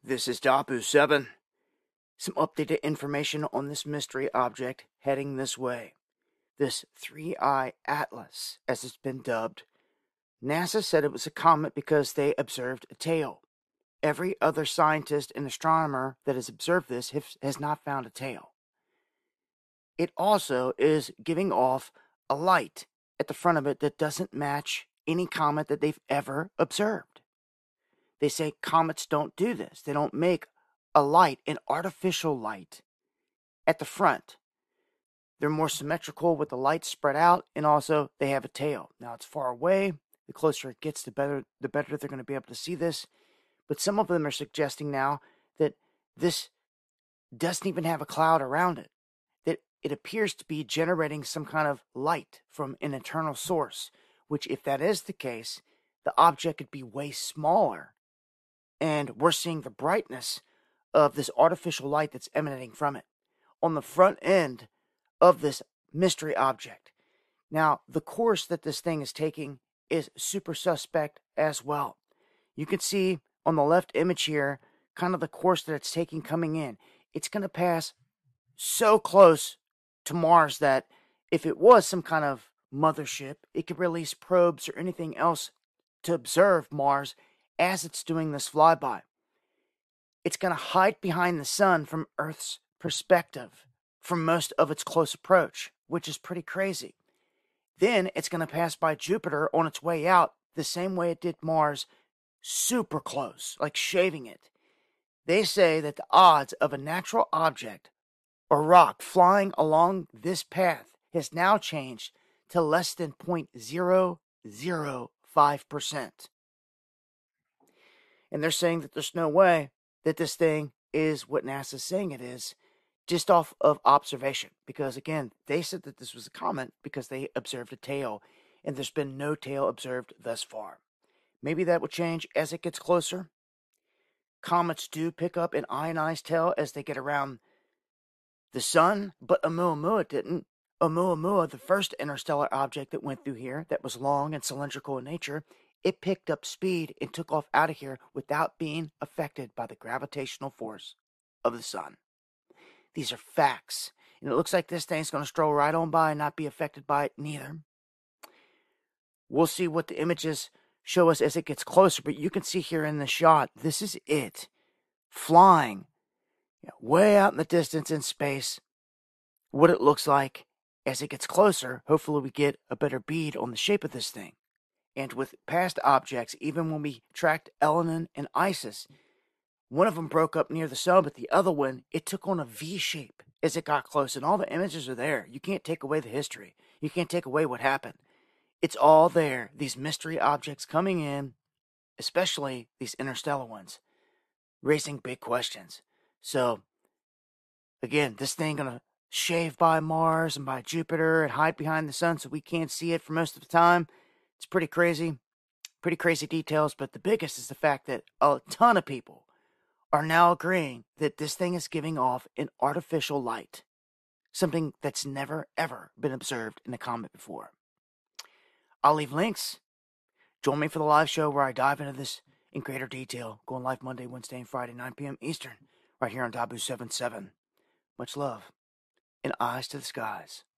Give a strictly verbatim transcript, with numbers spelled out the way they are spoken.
This is Dabu seven. Some updated information on this mystery object heading this way. This three-eye Atlas, as it's been dubbed. NASA said it was a comet because they observed a tail. Every other scientist and astronomer that has observed this has not found a tail. It also is giving off a light at the front of it that doesn't match any comet that they've ever observed. They say comets don't do this. They don't make a light, an artificial light, at the front. They're more symmetrical with the light spread out, and also they have a tail. Now, it's far away. The closer it gets, the better, the better they're going to be able to see this. But some of them are suggesting now that this doesn't even have a cloud around it, that it appears to be generating some kind of light from an internal source, which, if that is the case, the object could be way smaller. And we're seeing the brightness of this artificial light that's emanating from it on the front end of this mystery object. Now, the course that this thing is taking is super suspect as well. You can see on the left image here kind of the course that it's taking coming in. It's going to pass so close to Mars that if it was some kind of mothership, it could release probes or anything else to observe Mars as it's doing this flyby. It's going to hide behind the sun from Earth's perspective for most of its close approach, which is pretty crazy. Then it's going to pass by Jupiter on its way out the same way it did Mars, super close, like shaving it. They say that the odds of a natural object or rock flying along this path has now changed to less than zero point zero zero five percent. And they're saying that there's no way that this thing is what NASA's saying it is, just off of observation. Because, again, they said that this was a comet because they observed a tail, and there's been no tail observed thus far. Maybe that will change as it gets closer. Comets do pick up an ionized tail as they get around the sun, but Oumuamua didn't. Oumuamua, the first interstellar object that went through here that was long and cylindrical in nature, it picked up speed and took off out of here without being affected by the gravitational force of the sun. These are facts. And it looks like this thing's going to stroll right on by and not be affected by it neither. We'll see what the images show us as it gets closer, but you can see here in the shot, this is it. Flying you know, way out in the distance in space. What it looks like as it gets closer. Hopefully we get a better bead on the shape of this thing. And with past objects, even when we tracked Elenin and Isis, one of them broke up near the sun, but the other one, it took on a V shape as it got close. And all the images are there. You can't take away the history. You can't take away what happened. It's all there. These mystery objects coming in, especially these interstellar ones, raising big questions. So, again, this thing going to shave by Mars and by Jupiter and hide behind the sun so we can't see it for most of the time. It's pretty crazy. Pretty crazy details. But the biggest is the fact that a ton of people are now agreeing that this thing is giving off an artificial light. Something that's never, ever been observed in a comet before. I'll leave links. Join me for the live show where I dive into this in greater detail. Going live Monday, Wednesday, and Friday, nine p.m. Eastern, right here on Dabu seven seven. Much love, and eyes to the skies.